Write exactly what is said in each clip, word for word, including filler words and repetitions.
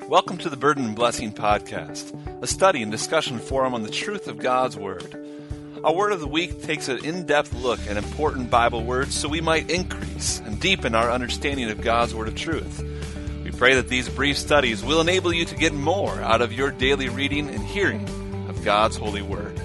Welcome to the Burden and Blessing Podcast, a study and discussion forum on the truth of God's Word. Our Word of the Week takes an in-depth look at important Bible words so we might increase and deepen our understanding of God's Word of truth. We pray that these brief studies will enable you to get more out of your daily reading and hearing of God's holy Word.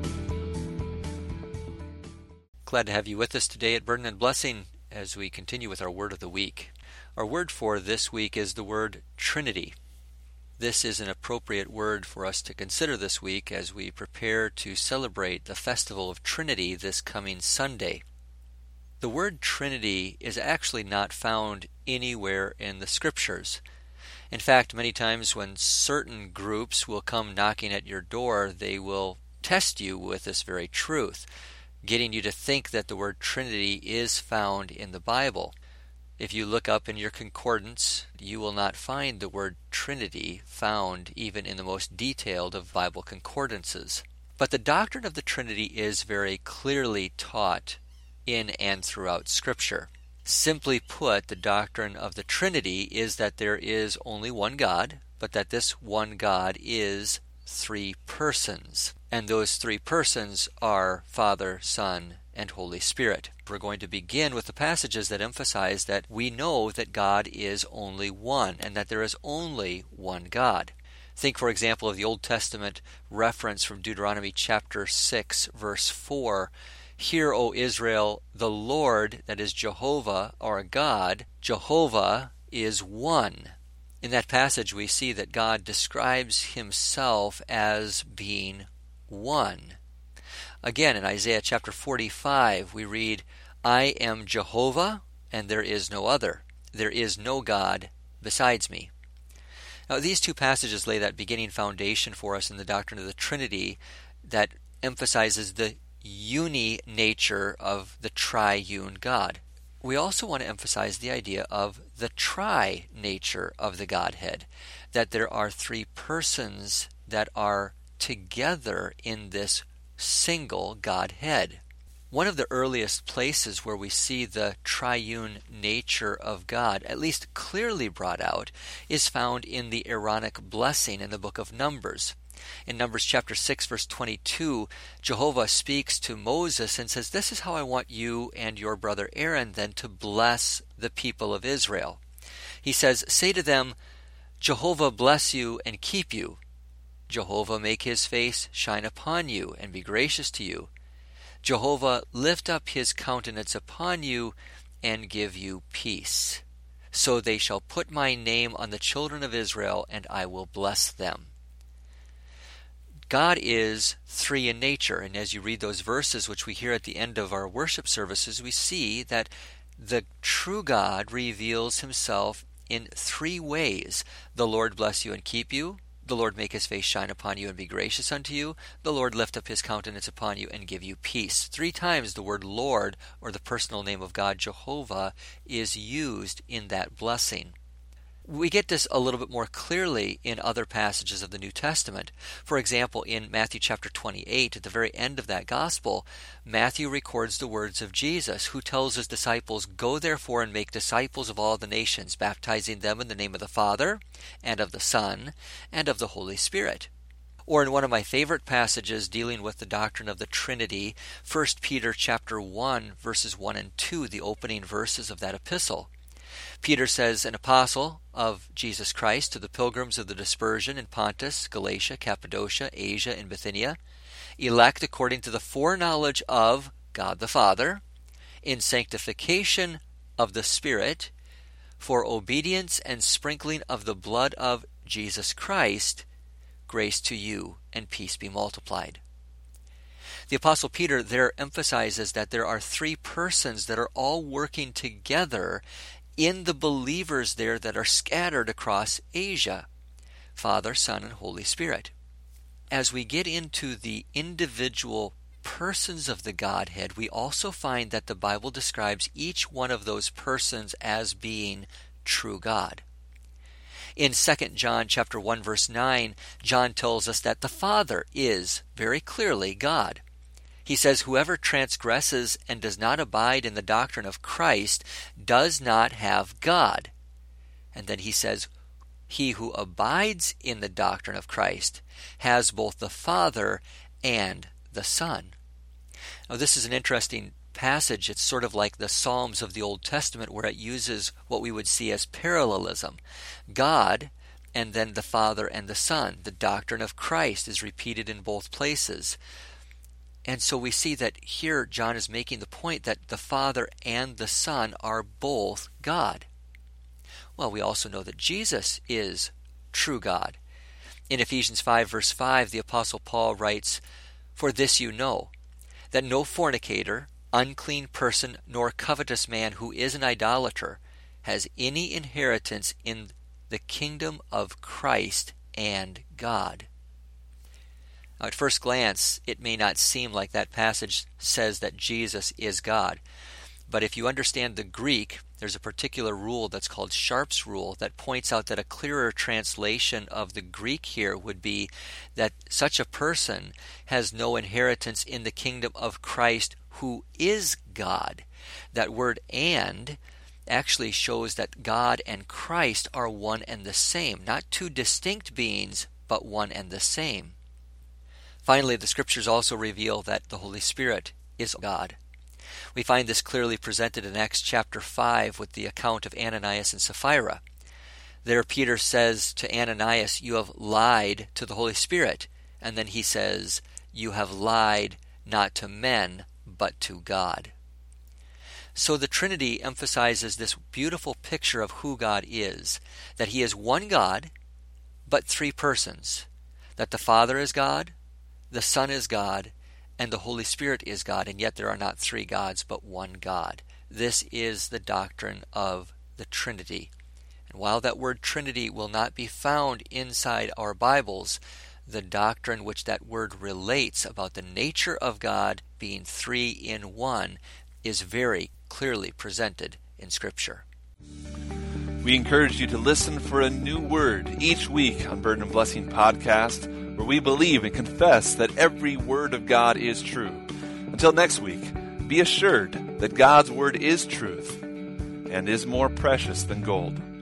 Glad to have you with us today at Burden and Blessing as we continue with our Word of the Week. Our word for this week is the word Trinity. This is an appropriate word for us to consider this week as we prepare to celebrate the Festival of Trinity this coming Sunday. The word Trinity is actually not found anywhere in the Scriptures. In fact, many times when certain groups will come knocking at your door, they will test you with this very truth, getting you to think that the word Trinity is found in the Bible. If you look up in your concordance, you will not find the word Trinity found even in the most detailed of Bible concordances. But the doctrine of the Trinity is very clearly taught in and throughout Scripture. Simply put, the doctrine of the Trinity is that there is only one God, but that this one God is three persons. And those three persons are Father, Son, and Holy Spirit. We're going to begin with the passages that emphasize that we know that God is only one, and that there is only one God. Think, for example, of the Old Testament reference from Deuteronomy chapter six, verse four. Hear, O Israel, the Lord, that is Jehovah, our God, Jehovah is one. In that passage we see that God describes himself as being one. Again, in Isaiah chapter forty-five, we read, I am Jehovah, and there is no other. There is no God besides me. Now, these two passages lay that beginning foundation for us in the doctrine of the Trinity that emphasizes the uni nature of the triune God. We also want to emphasize the idea of the tri nature of the Godhead, that there are three persons that are together in this single Godhead. One of the earliest places where we see the triune nature of God, at least clearly brought out, is found in the Aaronic blessing in the book of Numbers. In Numbers chapter six, verse twenty-two, Jehovah speaks to Moses and says, this is how I want you and your brother Aaron then to bless the people of Israel. He says, say to them, Jehovah bless you and keep you. Jehovah make his face shine upon you and be gracious to you. Jehovah lift up his countenance upon you and give you peace. So they shall put my name on the children of Israel, and I will bless them. God is three in nature, and as you read those verses which we hear at the end of our worship services, we see that the true God reveals himself in three ways. The Lord bless you and keep you. The Lord make his face shine upon you and be gracious unto you. The Lord lift up his countenance upon you and give you peace. Three times the word Lord, or the personal name of God, Jehovah, is used in that blessing. We get this a little bit more clearly in other passages of the New Testament. For example, in Matthew chapter twenty-eight, at the very end of that gospel, Matthew records the words of Jesus, who tells his disciples, go therefore and make disciples of all the nations, baptizing them in the name of the Father, and of the Son, and of the Holy Spirit. Or in one of my favorite passages dealing with the doctrine of the Trinity, First Peter chapter one, verses one and two, the opening verses of that epistle. Peter says, an apostle of Jesus Christ to the pilgrims of the dispersion in Pontus, Galatia, Cappadocia, Asia, and Bithynia, elect according to the foreknowledge of God the Father, in sanctification of the Spirit, for obedience and sprinkling of the blood of Jesus Christ, grace to you and peace be multiplied. The Apostle Peter there emphasizes that there are three persons that are all working together in the believers there that are scattered across Asia, Father, Son, and Holy Spirit. As we get into the individual persons of the Godhead, we also find that the Bible describes each one of those persons as being true God. In Second John chapter one, verse nine, John tells us that the Father is very clearly God. He says, whoever transgresses and does not abide in the doctrine of Christ does not have God. And then he says, he who abides in the doctrine of Christ has both the Father and the Son. Now, this is an interesting passage. It's sort of like the Psalms of the Old Testament, where it uses what we would see as parallelism. God, and then the Father and the Son. The doctrine of Christ is repeated in both places. And so we see that here John is making the point that the Father and the Son are both God. Well, we also know that Jesus is true God. In Ephesians five, verse five, the Apostle Paul writes, "For this you know, that no fornicator, unclean person, nor covetous man who is an idolater has any inheritance in the kingdom of Christ and God." Now, at first glance, it may not seem like that passage says that Jesus is God. But if you understand the Greek, there's a particular rule that's called Sharp's rule that points out that a clearer translation of the Greek here would be that such a person has no inheritance in the kingdom of Christ who is God. That word "and" actually shows that God and Christ are one and the same, not two distinct beings, but one and the same. Finally, the Scriptures also reveal that the Holy Spirit is God. We find this clearly presented in Acts chapter five with the account of Ananias and Sapphira. There Peter says to Ananias, "You have lied to the Holy Spirit." And then he says, "You have lied not to men, but to God." So the Trinity emphasizes this beautiful picture of who God is, that he is one God, but three persons, that the Father is God, the Son is God, and the Holy Spirit is God, and yet there are not three gods, but one God. This is the doctrine of the Trinity. And while that word Trinity will not be found inside our Bibles, the doctrine which that word relates about the nature of God being three in one is very clearly presented in Scripture. We encourage you to listen for a new word each week on Burden and Blessing Podcast, where we believe and confess that every word of God is true. Until next week, be assured that God's word is truth and is more precious than gold.